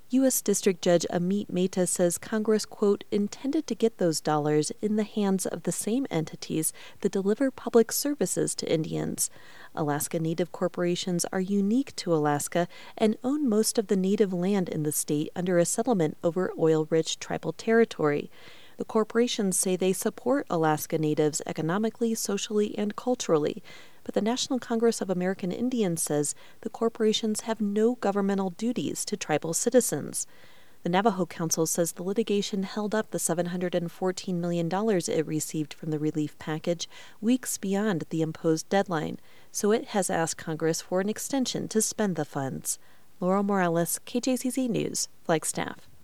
U.S. District Judge Amit Mehta says Congress, quote, intended to get those dollars in the hands of the same entities that deliver public services to Indians. Alaska Native corporations are unique to Alaska and own most of the native land in the state under a settlement over oil-rich tribal territory. The corporations say they support Alaska Natives economically, socially, and culturally, but the National Congress of American Indians says the corporations have no governmental duties to tribal citizens. The Navajo Council says the litigation held up the $714 million it received from the relief package weeks beyond the imposed deadline, so it has asked Congress for an extension to spend the funds. Laurel Morales, KJCC News, Flagstaff.